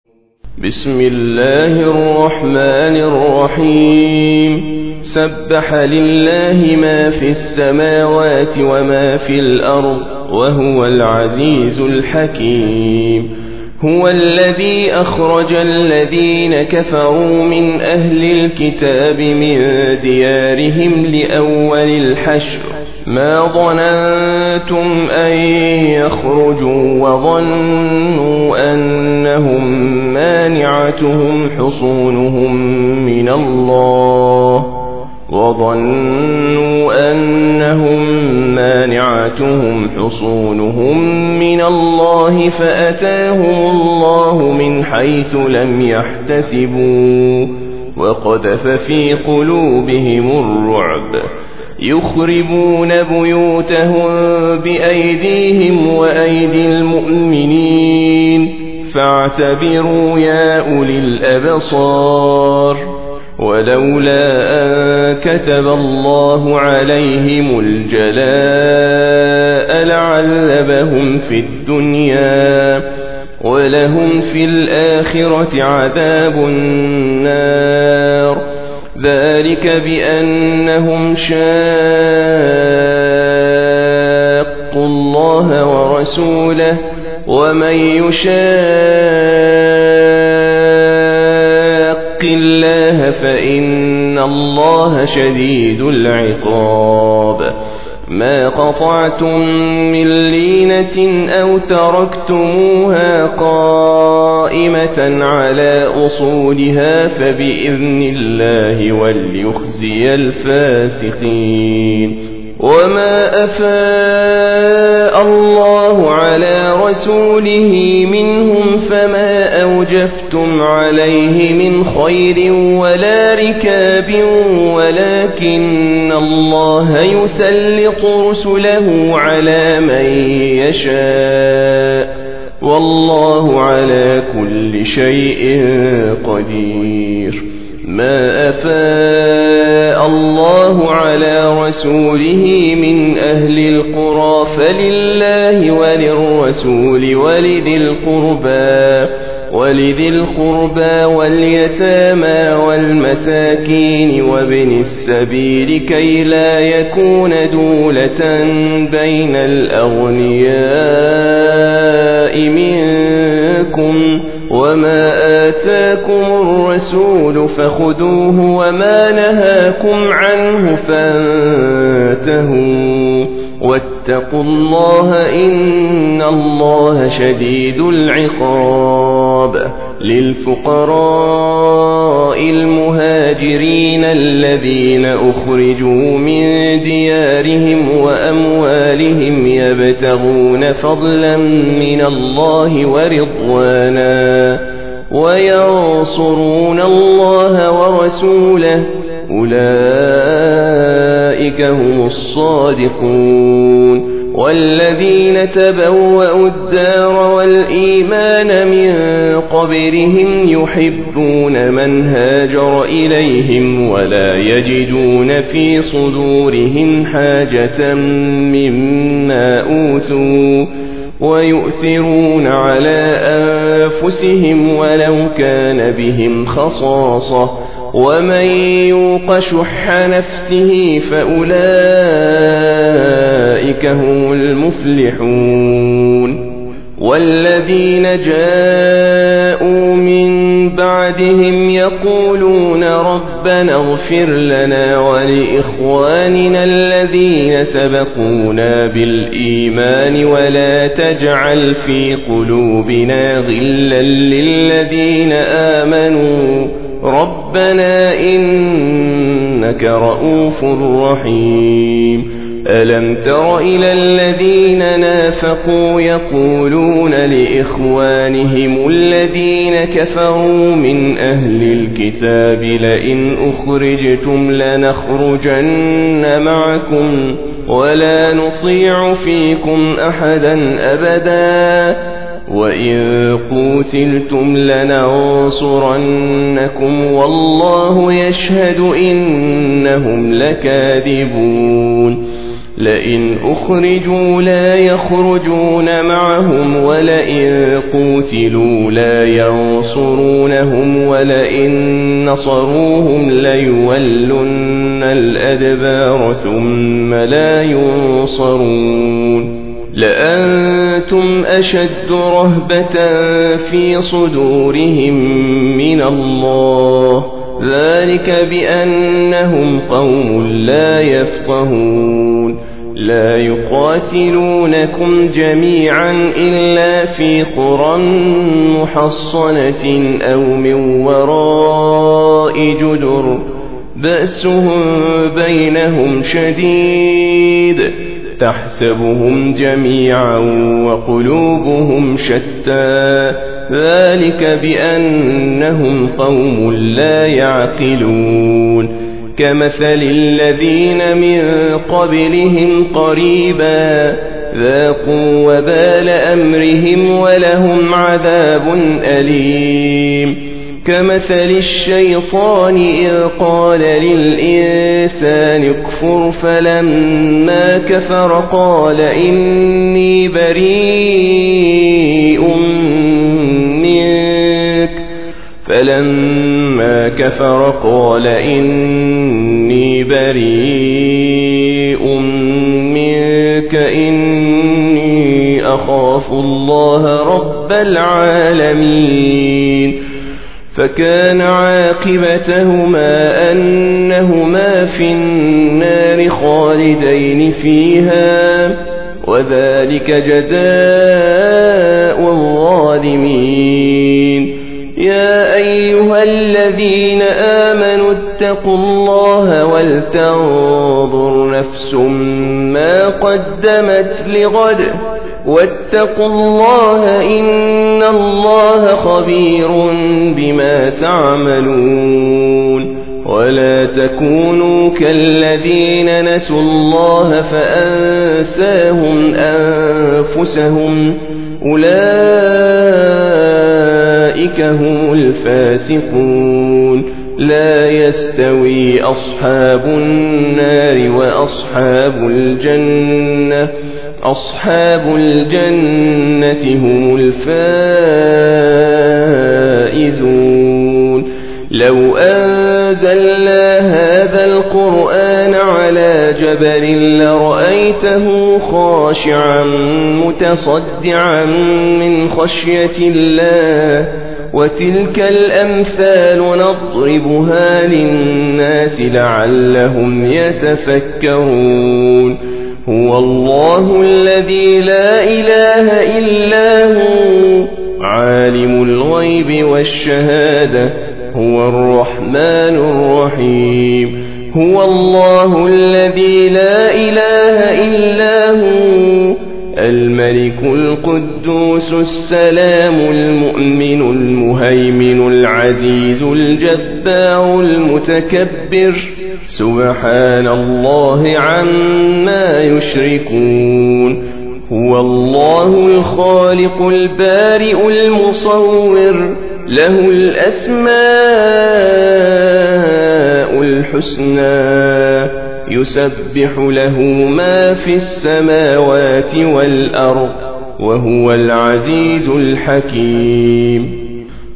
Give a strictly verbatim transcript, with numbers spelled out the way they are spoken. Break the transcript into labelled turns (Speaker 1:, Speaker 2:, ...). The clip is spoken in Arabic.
Speaker 1: بسم الله الرحمن الرحيم سبح لله ما في السماوات وما في الأرض وهو العزيز الحكيم. هو الذي أخرج الذين كفروا من أهل الكتاب من ديارهم لأول الحشر ما ظننتم أن يخرجوا وظنوا أنهم مانعتهم حصونهم من الله وظنوا أنهم مانعتهم حصونهم من الله فأتاهم الله من حيث لم يحتسبوا وقذف في قلوبهم الرعب يخربون بيوتهم بأيديهم وأيدي المؤمنين فاعتبروا يا أولي الأبصار. ولولا أن كتب الله عليهم الجلاء لعذبهم في الدنيا ولهم في الآخرة عذاب النار ذلك بأنهم شاقوا الله ورسوله ومن يشاق الله فإن الله شديد العقاب. ما قطعتم من لينة أو تركتموها قائمة على أصولها فبإذن الله وليخزي الفاسقين. وما أفاء الله على رسوله منهم فما أوجفتم عليه من خير ولا ركاب ولكن الله يسلط رسله على من يشاء والله على كل شيء قدير. ما أفاء الله على رسوله من أهل القرى فلله وللرسول ولذي القربى ولذي القربى واليتامى والمساكين وابن السبيل كي لا يكون دولة بين الأغنياء منكم وما آتاكم الرسول فخذوه وما نهاكم عنه فانتهوا واتقوا الله إن الله شديد العقاب. للفقراء المهاجرين الذين أخرجوا من ديارهم وأموالهم يبتغون فضلا من الله ورضوانا وينصرون الله ورسوله أولئك هم الصادقون. والذين تبوأوا الدار والإيمان من قبلهم يحبون من هاجر إليهم ولا يجدون في صدورهم حاجة مما أوتوا ويؤثرون على أنفسهم ولو كان بهم خصاصة ومن يوق شح نفسه فأولئك هم المفلحون. والذين جاءوا من بعدهم يقولون ربنا اغفر لنا ولإخواننا الذين سبقونا بالإيمان ولا تجعل في قلوبنا غلا للذين آمنوا ربنا إنك رؤوف رحيم. ألم تر إلى الذين نافقوا يقولون لإخوانهم الذين كفروا من أهل الكتاب لئن أخرجتم لنخرجن معكم ولا نطيع فيكم أحدا أبدا وإن قوتلتم لننصرنكم والله يشهد إنهم لكاذبون. لئن أخرجوا لا يخرجون معهم ولئن قوتلوا لا ينصرونهم ولئن نصروهم ليولن الأدبار ثم لا ينصرون لأنتم أشد رهبة في صدورهم من الله ذلك بأنهم قوم لا يفقهون لا يقاتلونكم جميعا إلا في قرى محصنة أو من وراء جدر بأسهم بينهم شديد تحسبهم جميعا وقلوبهم شتى ذلك بأنهم قوم لا يعقلون كمثل الذين من قبلهم قريبا ذاقوا وبال أمرهم ولهم عذاب أليم كمثل الشيطان إذ قال للإنسان اكفر فلما كفر قال إني بريء منك فلما كفر قال إني بريء منك إني أخاف الله رب العالمين فكان عاقبتهما أنهما في النار خالدين فيها وذلك جزاء الظالمين يا أيها الذين آمنوا اتقوا الله ولتنظر نفس ما قدمت لغد واتقوا الله إن الله خبير بما تعملون ولا تكونوا كالذين نسوا الله فأنساهم أنفسهم أولئك هم الفاسقون لا يستوي أصحاب النار وأصحاب الجنة أصحاب الجنة هم الفائزون لو أنزلنا هذا القرآن على جبل لرأيته خاشعا متصدعا من خشية الله وتلك الأمثال نضربها للناس لعلهم يتفكرون هو الله الذي لا إله إلا هو عالم الغيب والشهادة هو الرحمن الرحيم هو الله الذي لا إله إلا هو الملك القدوس السلام المؤمن المهيمن العزيز الجبار المتكبر سبحان الله عما يشركون هو الله الخالق البارئ المصور له الأسماء الحسنى يسبح له ما في السماوات والأرض وهو العزيز الحكيم